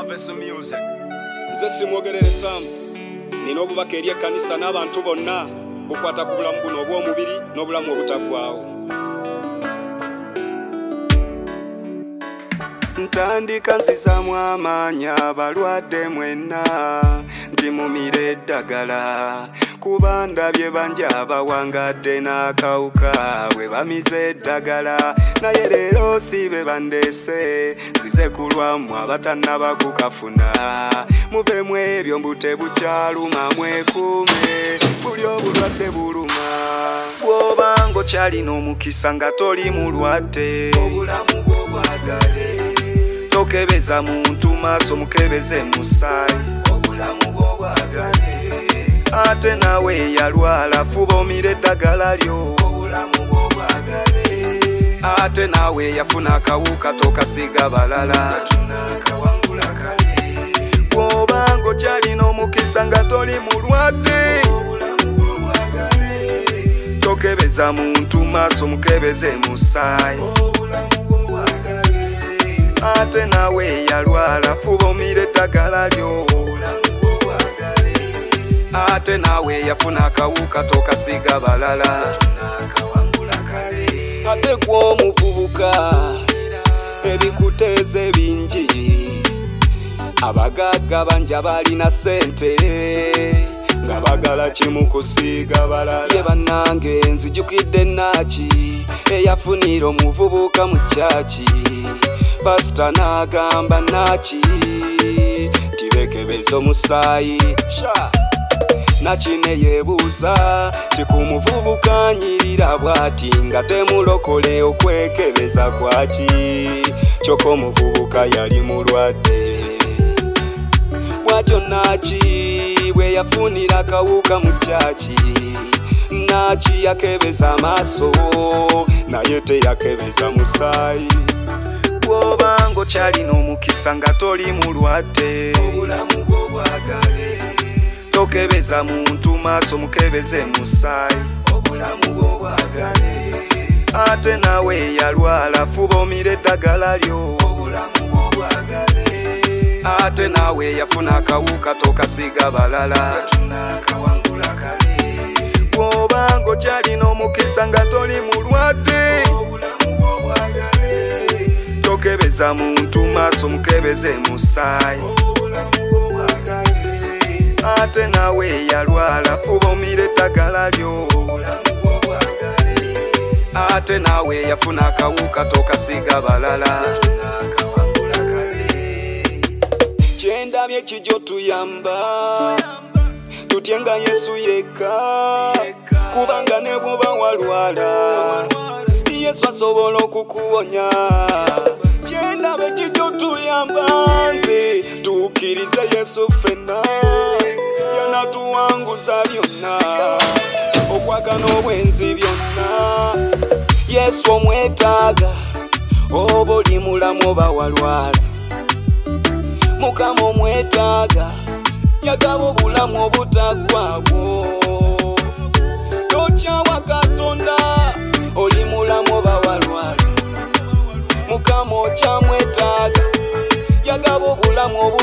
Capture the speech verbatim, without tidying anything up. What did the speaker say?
Marvelous music. Nze simwogerere Sam. Nina obubaka eri ekkanisa n'abantu bonna bukwata ku bulamu buno obw'omubiri n'obulamu obutaggwaawo. Ntandika nzizaamu amaanyi abalwadde mwenna nti mumire eddagala kuba ndabye bangi abawangadde n'akawuka bwe bamize eddagala naye leero si be bandeese size kulwamu abatannaba kukafuna muveemu ebyo mbu tebukyaluma mwekuume buli obulwadde buluma bw'oba ng'okyalina omukisa nga toli mulwadde obulamu bw'obwagale tokebeza muntu maaso mukebeze musaayi obulamu bw'obwagale ate nawe yalwala fuba omire eddagala lyo obulamu bw'obwagale ate nawe yafuna akawuka tokasiga balala tunakawangula kale bw'oba ng'okyalina omukisa nga toli mulwadde obulamu bw'obwagale tokebeza muntu maaso mukebeze musaayi obulamu bw'obwagale ate nawe yalwala fuba omire eddagala lyo ate nawe yafuna akawuka tokasiga balala ate gwe omuvubuka ebikuteeze bingi abagagga bangi abalina ssente nga bagala kimu kusiiga balala ye bannange nzijukidde naaki eyafunira omuvubuka mu kyaki pasita n'agamba naaki tibekebeza omusaayi sha nakine yeebuuza ti ku muvubuka anyirira bw'ati nga temulokole okwekebeza kwaki kyokka omuvubuka yali mulwadde bw'atyo naaki bwe yafunira akawuka mu kyaki naaki yakebeza amaaso naye teyakebeza musaayi bw'oba ng'okyalina omukisa nga toli mulwadde obulamu bw'obwagale tokebeza muntu maaso mukebeze musaayi obulamu bw'obwagale ate nawe yalwala fuba omire eddagala lyo obulamu bw'obwagale ate nawe yafuna akawuka tokasiga balala tunakawangula kale bw'oba ng'okyalina omukisa nga toli mulwadde obulamu bw'obwagale tokebeza muntu maaso mukebeze musaayi ate nawe yalwala fuba omire eddagala lyo ate nawe yafuna akawuka tokasiga balala kyendabye kijjo tuyamba tutye nga Yesu yekka kubanga ne bw'oba walwala Yesu asobola okukuwonya kyendabye kijjo tuyamba nze tukkirize Yesu ffenna yanatuwanguza byonna okwagana obwenzi byonna Yesu omwetaaga oba oli mulamu oba walwala Mukama omwetaaga yagaba obulamu obutaggwaawo tokyawa Katonda oli mulamu oba walwala Mukama okyamwetaaga yagaba obulamu